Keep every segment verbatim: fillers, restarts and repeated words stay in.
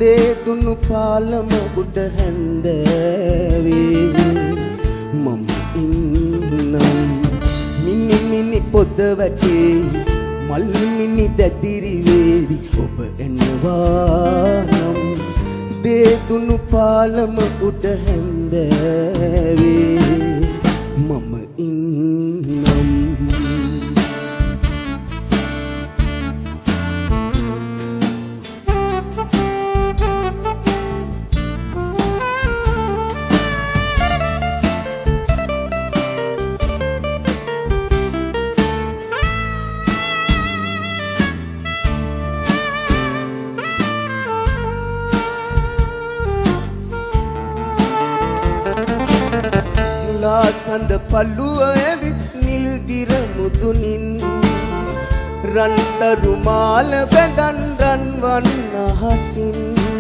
දේදුණු පාලම උඩ හැන්දෑවේ මම ඉන්නම් මිනි මිනි පොද වැටේ මල් මිනි දැදිරි වේවි ඔබ එනවා නම් දේදුණු පාලම උඩ හැන්දෑවේ මම ඉන්නම් සඳ පල්ලුව ඇවිත් නිල්ගිර මුදුනින් රන්තරු මාල බැඳන් රන්වන් අහසින්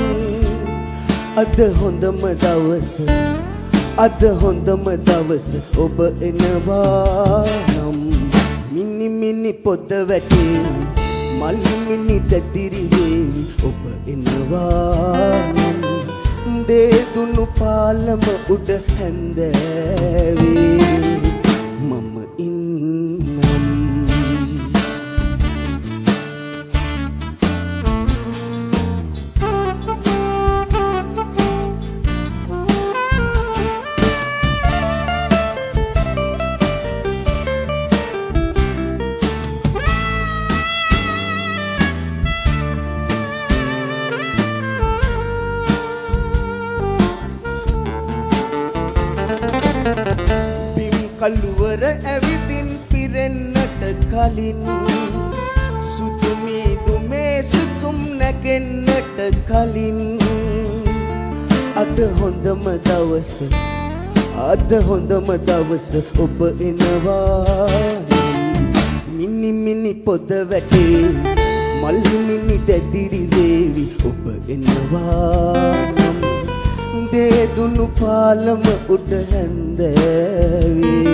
අද හොඳම දවස අද හොඳම දවස ඔබ එනවා නම් මිනි මිනි පොද වැටේ මල් මිනි දැදිරි වේවි ඔබ එනවා නම් දේදුණු පාලම උඩ හැන්දෑවේ මම ඉන්නම් කළුවර ඇවිදින් පිරෙන්නට කලින් සුදුමි දුමේ සුසුම් නැගෙන්නට කලින් අද හොඳම දවස අද හොඳම දවස ඔබ එනවා මිනි මිනි පොද වැටේ මල් මිනි දැදිරි වේවි ඔබ එනවා දේදුණු පාලම උඩ හැන්දෑවේ